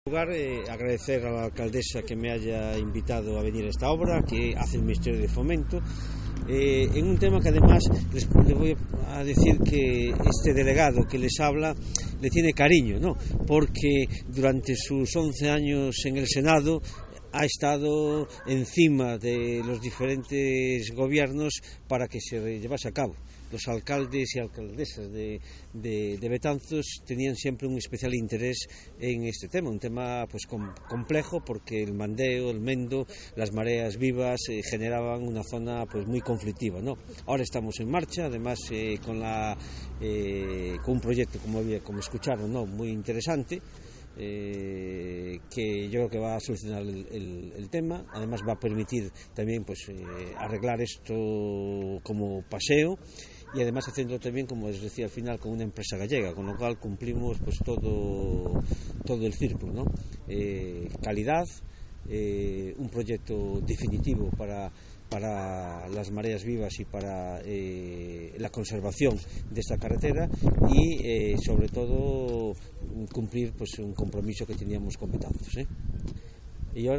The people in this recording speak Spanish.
Agradecer a la alcaldesa que me haya invitado a venir a esta obra que hace el Ministerio de Fomento, en un tema que además les voy a decir que este delegado que les habla le tiene cariño, ¿no? Porque durante sus 11 años en el Senado ha estado encima de los diferentes gobiernos para que se llevase a cabo. Los alcaldes y alcaldesas de Betanzos tenían siempre un especial interés en este tema, un tema pues complejo, porque el Mandeo, el Mendo, las mareas vivas generaban una zona pues muy conflictiva, ¿no? Ahora estamos en marcha, además con un proyecto como escucharon, ¿no? Muy interesante. Que yo creo que va a solucionar el tema, además va a permitir también pues arreglar esto como paseo y además haciendo también, como les decía al final, con una empresa gallega, con lo cual cumplimos pues todo el círculo, ¿no? Calidad, un proyecto definitivo para las mareas vivas y para la conservación de esta carretera y sobre todo cumplir pues un compromiso que teníamos con Betanzos, Y ahora